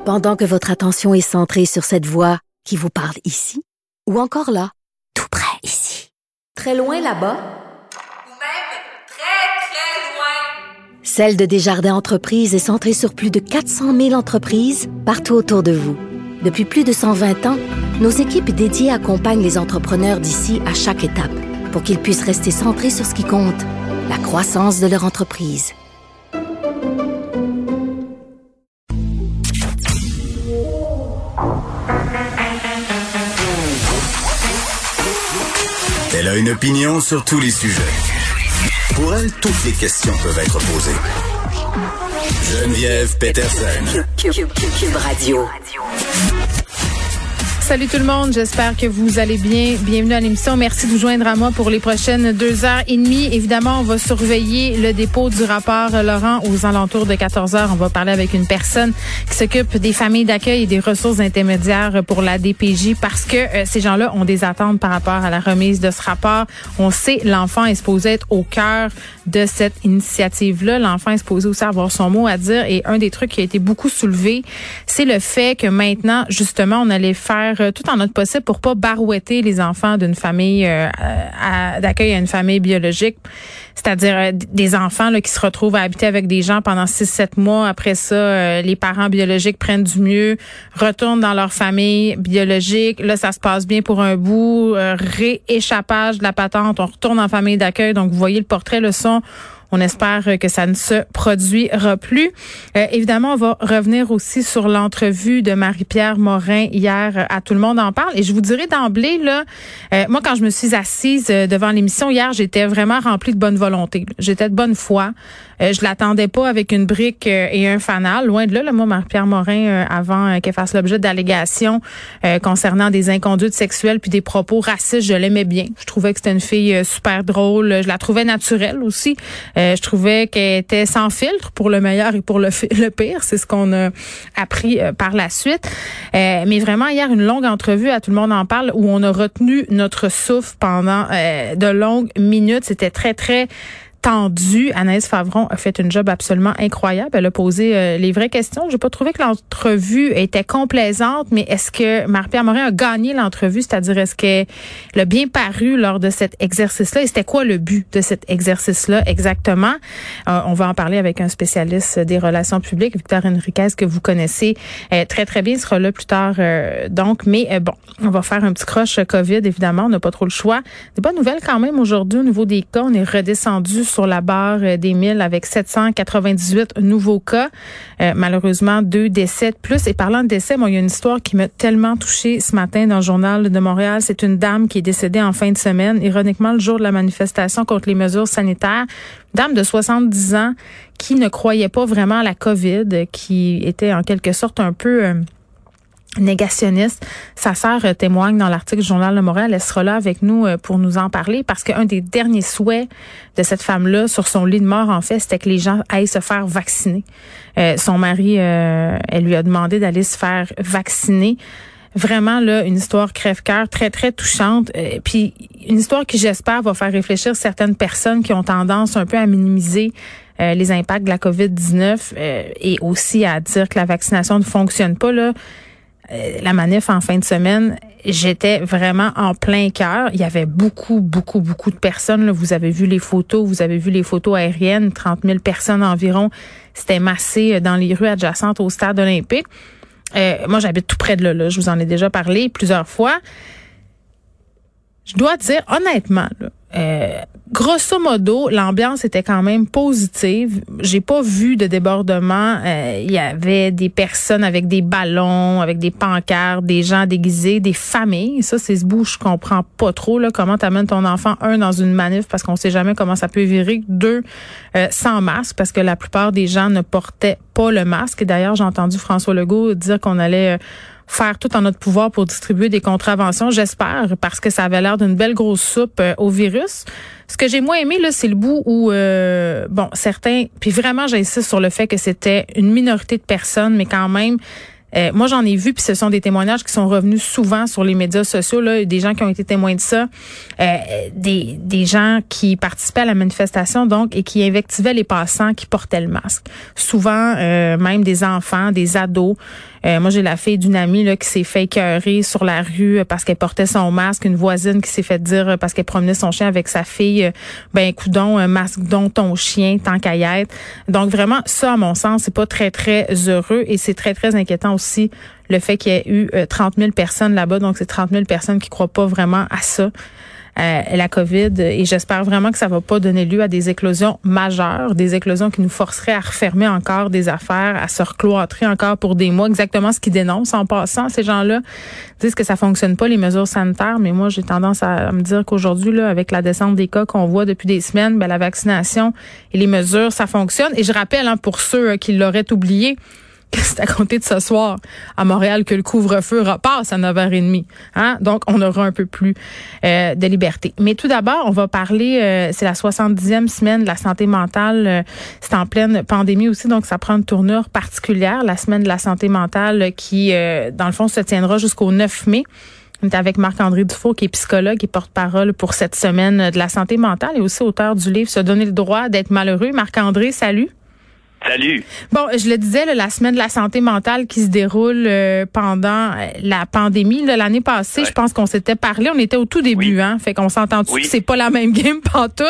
Pendant que votre attention est centrée sur cette voix qui vous parle ici, ou encore là, tout près ici, très loin là-bas, ou même très, très loin. Celle de Desjardins Entreprises est centrée sur plus de 400 000 entreprises partout autour de vous. Depuis plus de 120 ans, nos équipes dédiées accompagnent les entrepreneurs d'ici à chaque étape pour qu'ils puissent rester centrés sur ce qui compte, la croissance de leur entreprise. Elle a une opinion sur tous les sujets. Pour elle, toutes les questions peuvent être posées. Geneviève Peterson. Cube Radio. Salut tout le monde, j'espère que vous allez bien. Bienvenue à l'émission. Merci de vous joindre à moi pour les prochaines 2h30. Évidemment, on va surveiller le dépôt du rapport Laurent aux alentours de 14h. On va parler avec une personne qui s'occupe des familles d'accueil et des ressources intermédiaires pour la DPJ parce que ces gens-là ont des attentes par rapport à la remise de ce rapport. On sait, l'enfant est supposé être au cœur de cette initiative-là. L'enfant est supposé aussi avoir son mot à dire et un des trucs qui a été beaucoup soulevé, c'est le fait que maintenant, justement, on allait faire tout en notre possible pour pas barouetter les enfants d'une famille d'accueil à une famille biologique, c'est-à-dire des enfants là, qui se retrouvent à habiter avec des gens pendant 6-7 mois. Après ça, les parents biologiques prennent du mieux, retournent dans leur famille biologique. Là, ça se passe bien pour un bout, rééchappage de la patente, on retourne en famille d'accueil. Donc, vous voyez le portrait, le son. On espère que ça ne se produira plus. Évidemment, on va revenir aussi sur l'entrevue de Marie-Pierre Morin hier à Tout le monde en parle. Et je vous dirais d'emblée, là, moi, quand je me suis assise devant l'émission hier, j'étais vraiment remplie de bonne volonté. J'étais de bonne foi. Je l'attendais pas avec une brique et un fanal. Loin de là, moi, Marie-Pierre Morin, avant qu'elle fasse l'objet d'allégations concernant des inconduites sexuelles puis des propos racistes, je l'aimais bien. Je trouvais que c'était une fille super drôle. Je la trouvais naturelle aussi. Je trouvais qu'elle était sans filtre pour le meilleur et pour le pire. C'est ce qu'on a appris par la suite. Mais vraiment, hier, une longue entrevue à Tout le monde en parle où on a retenu notre souffle pendant de longues minutes. C'était très, très tendu. Anaïs Favron a fait une job absolument incroyable. Elle a posé les vraies questions. J'ai pas trouvé que l'entrevue était complaisante, mais est-ce que Marie-Pierre Morin a gagné l'entrevue? C'est-à-dire, est-ce qu'elle a bien paru lors de cet exercice-là? Et c'était quoi le but de cet exercice-là exactement? On va en parler avec un spécialiste des relations publiques, Victor Enriquez, que vous connaissez très, très bien. Il sera là plus tard. Mais bon, on va faire un petit croche COVID, évidemment. On n'a pas trop le choix. Des bonnes nouvelles quand même aujourd'hui au niveau des cas. On est redescendu sur la barre des 1000 avec 798 nouveaux cas. Malheureusement, 2 décès de plus. Et parlant de décès, moi, il y a une histoire qui m'a tellement touchée ce matin dans le Journal de Montréal. C'est une dame qui est décédée en fin de semaine, ironiquement, le jour de la manifestation contre les mesures sanitaires. Une dame de 70 ans qui ne croyait pas vraiment à la COVID, qui était en quelque sorte un peu négationniste. Sa sœur témoigne dans l'article du Journal de Montréal. Elle sera là avec nous pour nous en parler parce qu'un des derniers souhaits de cette femme-là sur son lit de mort, en fait, c'était que les gens aillent se faire vacciner. Son mari, elle lui a demandé d'aller se faire vacciner. Vraiment, là, une histoire crève-cœur très, très touchante. Puis une histoire qui, j'espère, va faire réfléchir certaines personnes qui ont tendance un peu à minimiser les impacts de la COVID-19 et aussi à dire que la vaccination ne fonctionne pas, là. La manif en fin de semaine, j'étais vraiment en plein cœur. Il y avait beaucoup de personnes. Là. Vous avez vu les photos, aériennes, 30 000 personnes environ. C'était massé dans les rues adjacentes au stade olympique. Moi, j'habite tout près de là. Je vous en ai déjà parlé plusieurs fois. Je dois dire, honnêtement, là, grosso modo, l'ambiance était quand même positive. J'ai pas vu de débordement. Il y avait des personnes avec des ballons, avec des pancartes, des gens déguisés, des familles. Ça, c'est ce bout, je comprends pas trop, là, comment t'amènes ton enfant, un, dans une manif, parce qu'on sait jamais comment ça peut virer, deux, sans masque, parce que la plupart des gens ne portaient pas le masque. Et d'ailleurs, j'ai entendu François Legault dire qu'on allait faire tout en notre pouvoir pour distribuer des contraventions, j'espère, parce que ça avait l'air d'une belle grosse soupe au virus. Ce que j'ai moins aimé, là, c'est le bout où, certains, puis vraiment, j'insiste sur le fait que c'était une minorité de personnes, mais quand même, Moi, j'en ai vu, puis ce sont des témoignages qui sont revenus souvent sur les médias sociaux, là, des gens qui ont été témoins de ça, des gens qui participaient à la manifestation, donc, et qui invectivaient les passants qui portaient le masque. Souvent, même des enfants, des ados. Moi, j'ai la fille d'une amie là qui s'est fait écœurer sur la rue parce qu'elle portait son masque. Une voisine qui s'est fait dire parce qu'elle promenait son chien avec sa fille, coudon, masque donc ton chien, tant qu'à y être. Donc vraiment, ça, à mon sens, c'est pas très, très heureux et c'est très, très inquiétant aussi le fait qu'il y ait eu 30 000 personnes là-bas. Donc, c'est 30 000 personnes qui croient pas vraiment à ça. La COVID, et j'espère vraiment que ça va pas donner lieu à des éclosions majeures, des éclosions qui nous forceraient à refermer encore des affaires, à se recloîtrer encore pour des mois. Exactement ce qu'ils dénoncent en passant. Ces gens-là disent que ça fonctionne pas, les mesures sanitaires, mais moi, j'ai tendance à me dire qu'aujourd'hui, là, avec la descente des cas qu'on voit depuis des semaines, la vaccination et les mesures, ça fonctionne. Et je rappelle, pour ceux qui l'auraient oublié, que c'est à compter de ce soir à Montréal que le couvre-feu repasse à 9h30. Donc, on aura un peu plus de liberté. Mais tout d'abord, on va parler, c'est la 70e semaine de la santé mentale. C'est en pleine pandémie aussi, donc ça prend une tournure particulière. La semaine de la santé mentale qui, dans le fond, se tiendra jusqu'au 9 mai. On est avec Marc-André Dufault, qui est psychologue et porte-parole pour cette semaine de la santé mentale et aussi auteur du livre « Se donner le droit d'être malheureux ». Marc-André, salut. Salut. Bon, je le disais, la semaine de la santé mentale qui se déroule pendant la pandémie. L'année passée, je pense qu'on s'était parlé. On était au tout début, fait qu'on s'entend-tu que c'est pas la même game pantoute?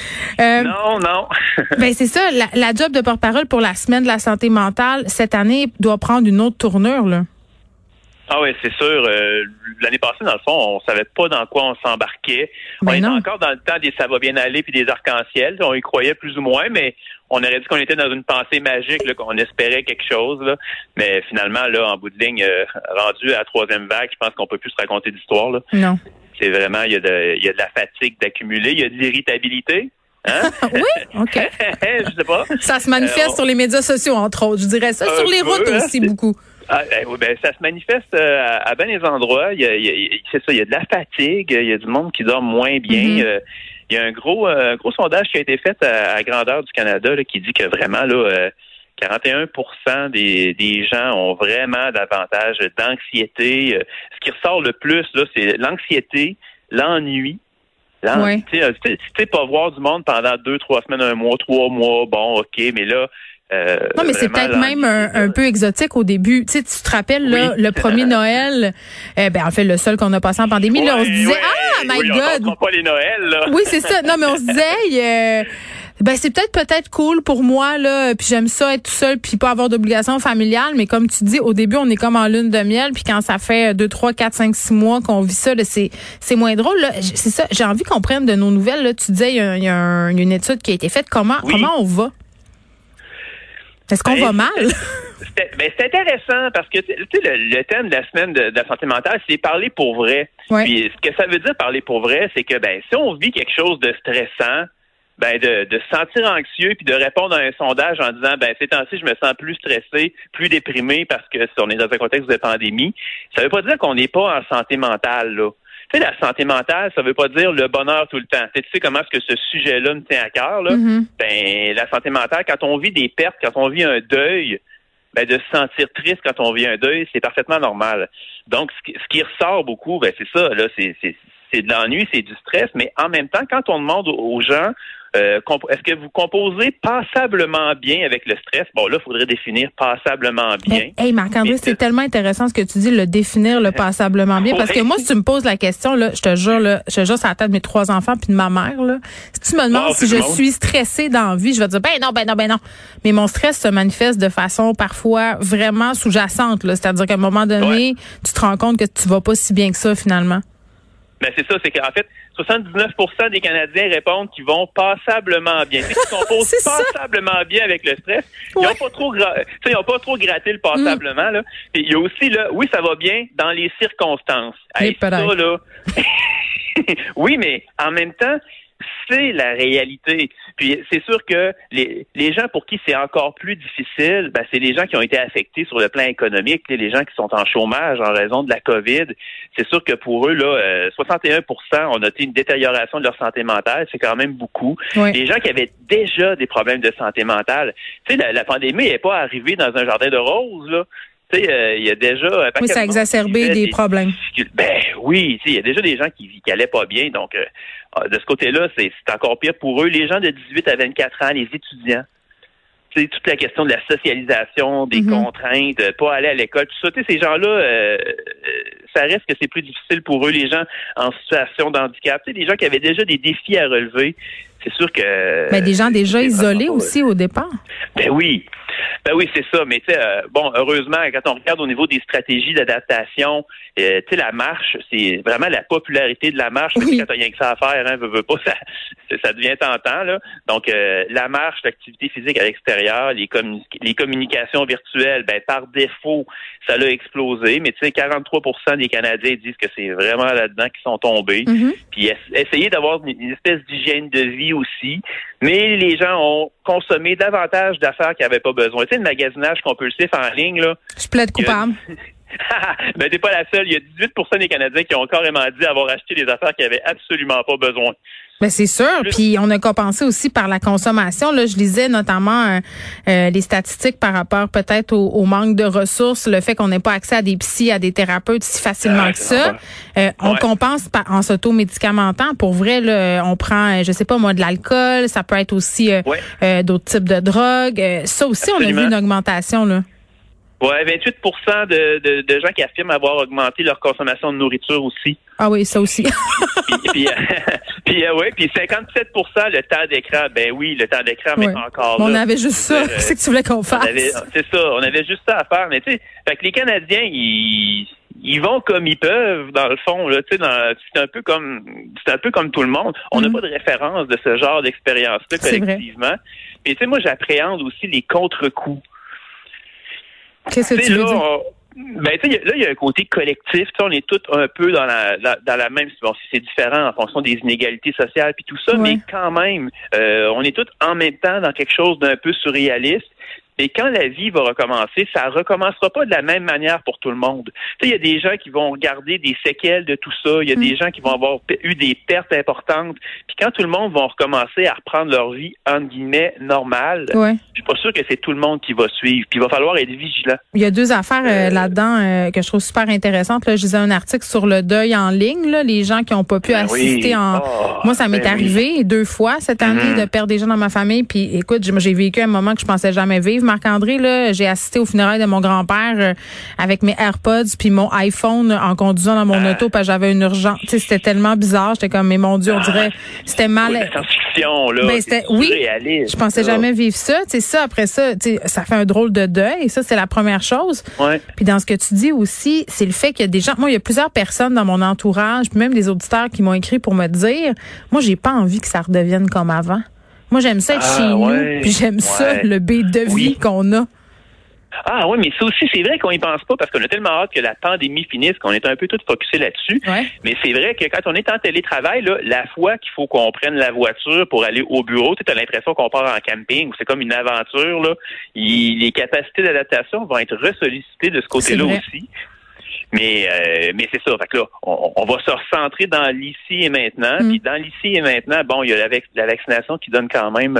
Non. C'est ça. La job de porte-parole pour la semaine de la santé mentale, cette année, doit prendre une autre tournure, là. Ah oui, c'est sûr. L'année passée, dans le fond, on savait pas dans quoi on s'embarquait. On était encore dans le temps des ça va bien aller puis des arcs-en-ciel. On y croyait plus ou moins, mais on aurait dit qu'on était dans une pensée magique, là, qu'on espérait quelque chose. Là. Mais finalement, là, en bout de ligne, rendu à la troisième vague, je pense qu'on peut plus se raconter d'histoire. Là. Non. C'est vraiment, il y a de la fatigue d'accumuler, il y a de l'irritabilité. Hein? Oui, OK. Je sais pas. Ça se manifeste sur les médias sociaux, entre autres. Je dirais ça. Sur les routes aussi, beaucoup. Ça se manifeste à bien des endroits. C'est ça, il y a de la fatigue, il y a du monde qui dort moins bien. Il y a un gros sondage qui a été fait à grandeur du Canada là, qui dit que vraiment là 41% des gens ont vraiment davantage d'anxiété. Ce qui ressort le plus là, c'est l'anxiété, l'ennui. Tu sais, pas voir du monde pendant 2-3 semaines, 1 mois, 3 mois, bon, OK, mais là. Non, mais c'est peut-être même un peu exotique au début. Tu sais, tu te rappelles, là, le premier Noël, en fait, le seul qu'on a passé en pandémie, là, on se disait, my God! On pas les Noëls, là. Oui, c'est ça. Non, mais on se disait, c'est peut-être cool pour moi, là, puis j'aime ça être tout seul puis pas avoir d'obligation familiale, mais comme tu dis, au début, on est comme en lune de miel, puis quand ça fait 2, 3, 4, 5, 6 mois qu'on vit ça, là, c'est moins drôle, là. C'est ça. J'ai envie qu'on prenne de nos nouvelles, là. Tu disais, il y a une étude qui a été faite. Comment on va? Est-ce qu'on va mal? C'est intéressant parce que le thème de la semaine de la santé mentale, c'est parler pour vrai. Ouais. Puis ce que ça veut dire parler pour vrai, c'est que si on vit quelque chose de stressant, de se sentir anxieux puis de répondre à un sondage en disant ces temps-ci je me sens plus stressé, plus déprimé parce que on est dans un contexte de pandémie, ça veut pas dire qu'on n'est pas en santé mentale là. Tu sais, la santé mentale, ça veut pas dire le bonheur tout le temps. Tu sais comment est-ce que ce sujet-là me tient à cœur, là? La santé mentale, quand on vit des pertes, quand on vit un deuil, de se sentir triste quand on vit un deuil, c'est parfaitement normal. Donc, ce qui ressort beaucoup, c'est ça, là, c'est de l'ennui, c'est du stress, mais en même temps, quand on demande aux gens est-ce que vous composez passablement bien avec le stress? Bon, là, il faudrait définir passablement bien. Marc-André, c'est tellement intéressant ce que tu dis, le définir le passablement bien. Parce que moi, si tu me poses la question, là, je te jure, c'est à la tête de mes 3 enfants puis de ma mère, là. Si tu me demandes si je suis stressée dans la vie, je vais te dire, ben non. Mais mon stress se manifeste de façon parfois vraiment sous-jacente, là. C'est-à-dire qu'à un moment donné, tu te rends compte que tu vas pas si bien que ça, finalement. C'est ça, c'est qu'en fait, 79% des Canadiens répondent qu'ils vont passablement bien. Tu sais, qu'ils composent passablement bien avec le stress. Ils n'ont pas trop gratté le passablement. Là. Puis il y a aussi, là, oui, ça va bien dans les circonstances. Ça, là, oui, mais en même temps, c'est la réalité. Puis c'est sûr que les gens pour qui c'est encore plus difficile, c'est les gens qui ont été affectés sur le plan économique, les gens qui sont en chômage en raison de la COVID. C'est sûr que pour eux, là, 61% ont noté une détérioration de leur santé mentale. C'est quand même beaucoup. Oui. Les gens qui avaient déjà des problèmes de santé mentale, tu sais, la pandémie n'est pas arrivée dans un jardin de roses, là. Tu sais, il y a déjà... Oui, ça a exacerbé des problèmes. Ben oui, il y a déjà des gens qui allaient pas bien. Donc, de ce côté-là, c'est encore pire pour eux. Les gens de 18 à 24 ans, les étudiants, tu sais, toute la question de la socialisation, des contraintes, pas aller à l'école, tout ça. Tu sais, ces gens-là, ça reste que c'est plus difficile pour eux, les gens en situation de handicap. Tu sais, des gens qui avaient déjà des défis à relever. C'est sûr que... Ben, des gens déjà isolés aussi au départ. Ben oui, c'est ça. Mais tu sais, heureusement, quand on regarde au niveau des stratégies d'adaptation, tu sais, la marche, c'est vraiment la popularité de la marche. Oui. Quand t'as rien que ça à faire, veux pas, ça devient tentant, là. Donc, la marche, l'activité physique à l'extérieur, les communications virtuelles, ben par défaut, ça l'a explosé. Mais tu sais, 43% des Canadiens disent que c'est vraiment là-dedans qu'ils sont tombés. Puis essayer d'avoir une espèce d'hygiène de vie aussi. Mais les gens ont consommé davantage d'affaires qu'ils n'avaient pas besoin. Tu sais, le magasinage compulsif en ligne, là. Je plaide coupable. Ben, t'es pas la seule. Il y a 18% des Canadiens qui ont carrément dit avoir acheté des affaires qu'ils n'avaient absolument pas besoin. Ben c'est sûr. Puis on a compensé aussi par la consommation. Là, je lisais notamment les statistiques par rapport peut-être au manque de ressources, le fait qu'on n'ait pas accès à des psys, à des thérapeutes si facilement que ça. On compense en s'auto-médicamentant. Pour vrai, là, on prend, je sais pas moi, de l'alcool. Ça peut être aussi d'autres types de drogues. Ça aussi, absolument. On a vu une augmentation là. Ouais, 28% de gens qui affirment avoir augmenté leur consommation de nourriture aussi. Ah oui, ça aussi. puis 57% le temps d'écran. Ben oui, le temps d'écran, mais encore là. On avait juste ça. C'est que tu voulais qu'on fasse. C'est ça. On avait juste ça à faire. Mais tu sais, fait que les Canadiens, ils vont comme ils peuvent, dans le fond, là. Tu sais, c'est un peu comme tout le monde. On n'a pas de référence de ce genre d'expérience-là collectivement. Et tu sais, moi, j'appréhende aussi les contre-coups. Qu'est-ce que tu veux dire? Ben, tu sais, là, il y a un côté collectif. Tu sais, on est tous un peu dans la même... Bon, c'est différent en fonction des inégalités sociales puis tout ça, mais quand même, on est tous en même temps dans quelque chose d'un peu surréaliste. Et quand la vie va recommencer, ça recommencera pas de la même manière pour tout le monde. Tu sais, il y a des gens qui vont garder des séquelles de tout ça. Il y a des gens qui vont avoir eu des pertes importantes. Puis quand tout le monde va recommencer à reprendre leur vie, entre guillemets, normale, je suis pas sûr que c'est tout le monde qui va suivre. Puis il va falloir être vigilant. Il y a deux affaires là-dedans que je trouve super intéressantes. Là, je lisais un article sur le deuil en ligne. Là, les gens qui ont pas pu assister Moi, ça m'est arrivé 2 fois cette année de perdre des gens dans ma famille. Puis écoute, j'ai vécu un moment que je pensais jamais vivre. Marc-André, là, j'ai assisté aux funérailles de mon grand-père avec mes AirPods puis mon iPhone en conduisant dans mon auto parce que j'avais une urgence. Tu sais, c'était tellement bizarre. J'étais comme, mais mon Dieu, on dirait, c'était mal. La science-fiction, là. Ben, c'était, je pensais jamais vivre ça. Tu sais, ça, après ça, tu sais, ça fait un drôle de deuil. Et ça, c'est la première chose. Puis dans ce que tu dis aussi, c'est le fait qu'il y a des gens, moi, il y a plusieurs personnes dans mon entourage, puis même des auditeurs qui m'ont écrit pour me dire, moi, j'ai pas envie que ça redevienne comme avant. Moi, j'aime ça être chez nous, puis j'aime ça, le beat de vie qu'on a. Ah oui, mais ça aussi, c'est vrai qu'on y pense pas parce qu'on a tellement hâte que la pandémie finisse qu'on est un peu tous focusés là-dessus. Mais c'est vrai que quand on est en télétravail, là, la fois qu'il faut qu'on prenne la voiture pour aller au bureau, tu as l'impression qu'on part en camping, c'est comme une aventure, là. Les capacités d'adaptation vont être ressollicitées de ce côté-là aussi. Mais c'est ça. Fait que là, on va se recentrer dans l'ici et maintenant. Puis dans l'ici et maintenant, bon, il y a la vaccination qui donne quand même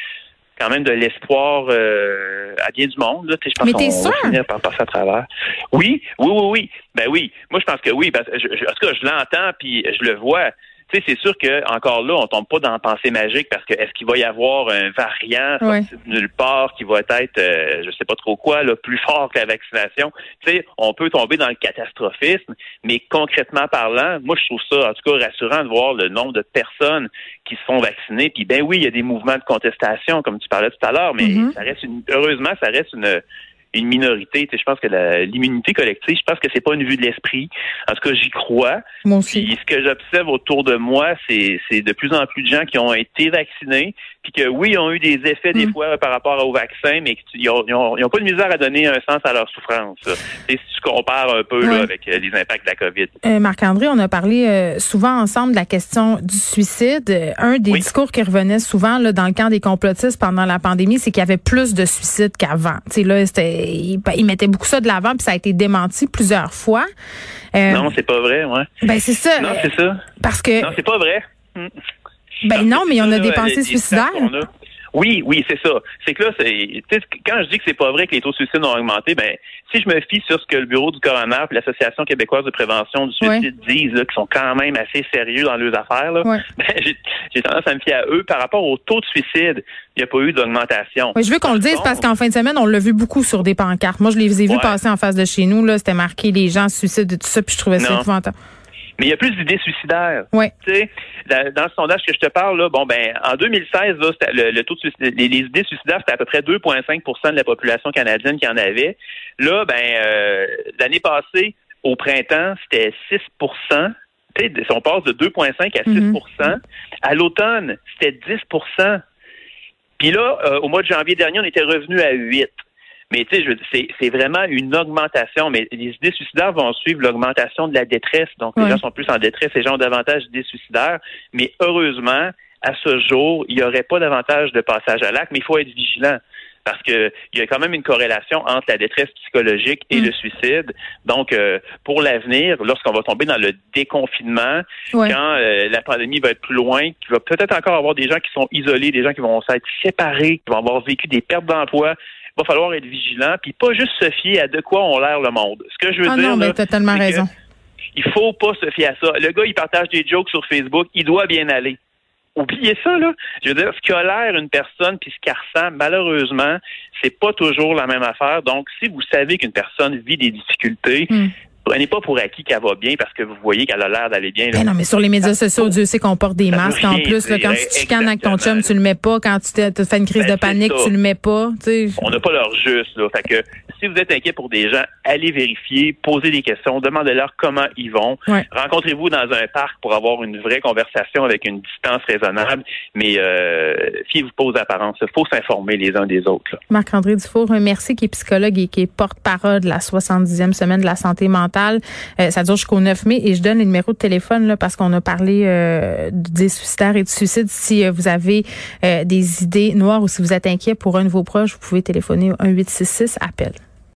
de l'espoir à bien du monde. Là. Je pense qu'on va finir par passer à travers. Oui. Ben oui. Moi, je pense que oui. Parce que en tout cas, je l'entends puis je le vois. Tu sais, c'est sûr que encore là, on tombe pas dans la pensée magique parce que est-ce qu'il va y avoir un variant sorti de nulle part qui va être, je sais pas trop quoi, là, plus fort que la vaccination. Tu sais, on peut tomber dans le catastrophisme, mais concrètement parlant, moi je trouve ça en tout cas rassurant de voir le nombre de personnes qui se font vacciner. Puis ben oui, il y a des mouvements de contestation comme tu parlais tout à l'heure, mais ça reste heureusement, ça reste une minorité. Tu sais, je pense que l'immunité collective, je pense que c'est pas une vue de l'esprit. En tout cas, j'y crois. Moi aussi. Puis ce que j'observe autour de moi, c'est de plus en plus de gens qui ont été vaccinés, puis que oui, ils ont eu des effets des fois par rapport au vaccin, mais qu'ils ont pas de misère à donner un sens à leur souffrance. Et si tu compares un peu là, avec les impacts de la COVID. Marc-André, on a parlé souvent ensemble de la question du suicide. Un des discours qui revenait souvent là, dans le camp des complotistes pendant la pandémie, c'est qu'il y avait plus de suicides qu'avant. Tu sais, là, il mettait beaucoup ça de l'avant, puis ça a été démenti plusieurs fois. Non, c'est pas vrai, Ben c'est ça. Non, c'est ça. Parce que. Non, c'est pas vrai. Ben non, mais on a des pensées suicidaires. Oui, c'est ça. C'est que là, quand je dis que c'est pas vrai que les taux de suicide ont augmenté, ben si je me fie sur ce que le Bureau du coroner et l'Association québécoise de prévention du suicide disent, là, qui sont quand même assez sérieux dans leurs affaires, là, ben, j'ai tendance à me fier à eux. Par rapport au taux de suicide, il n'y a pas eu d'augmentation. Oui, je veux qu'on le dise parce qu'en fin de semaine, on l'a vu beaucoup sur des pancartes. Moi, je les ai vus passer en face de chez nous. Là, c'était marqué les gens se suicident et tout ça, puis je trouvais ça épouvantable. Mais il y a plus d'idées suicidaires. Oui. Tu sais, dans le sondage que je te parle, là, en 2016, là, le taux de suicide, les idées suicidaires, c'était à peu près 2,5% de la population canadienne qui en avait. Là, l'année passée, au printemps, c'était 6%. Tu sais, si on passe de 2,5 à 6%. À l'automne, c'était 10%. Puis là, au mois de janvier dernier, on était revenu à 8%. Mais tu sais, c'est vraiment une augmentation. Mais les idées suicidaires vont suivre l'augmentation de la détresse. Donc, les gens sont plus en détresse, les gens ont davantage d'idées suicidaires. Mais heureusement, à ce jour, il n'y aurait pas davantage de passage à l'acte, mais il faut être vigilant. Parce que il y a quand même une corrélation entre la détresse psychologique et le suicide. Donc, pour l'avenir, lorsqu'on va tomber dans le déconfinement, quand la pandémie va être plus loin, qu'il va peut-être encore avoir des gens qui sont isolés, des gens qui vont s'être séparés, qui vont avoir vécu des pertes d'emploi, il va falloir être vigilant, puis pas juste se fier à de quoi on l'air le monde. Ce que je veux dire, non, mais t'as tellement raison. Il faut pas se fier à ça. Le gars, il partage des jokes sur Facebook, il doit bien aller. Oubliez ça, là. Je veux dire, ce qu'a l'air une personne puis ce qu'elle ressent, malheureusement, c'est pas toujours la même affaire. Donc, si vous savez qu'une personne vit des difficultés, prenez pas pour acquis qu'elle va bien parce que vous voyez qu'elle a l'air d'aller bien. Ben non, mais sur les médias sociaux, Dieu sait qu'on porte des masques en plus. Là, quand tu te chicanes avec ton chum, tu le mets pas. Quand tu te fais une crise de panique, tu le mets pas. T'sais. On n'a pas leur juste. Là. Fait que si vous êtes inquiet pour des gens, allez vérifier, posez des questions, demandez-leur comment ils vont. Rencontrez-vous dans un parc pour avoir une vraie conversation avec une distance raisonnable. Mais fiez-vous pas aux apparences. Il faut s'informer les uns des autres. Là. Marc-André Dufour, merci, qui est psychologue et qui est porte-parole de la 70e semaine de la santé mentale. Ça dure jusqu'au 9 mai et je donne les numéros de téléphone là, parce qu'on a parlé des suicidaires et du suicide. Si vous avez des idées noires ou si vous êtes inquiet pour un de vos proches, vous pouvez téléphoner au 1-866-APPEL.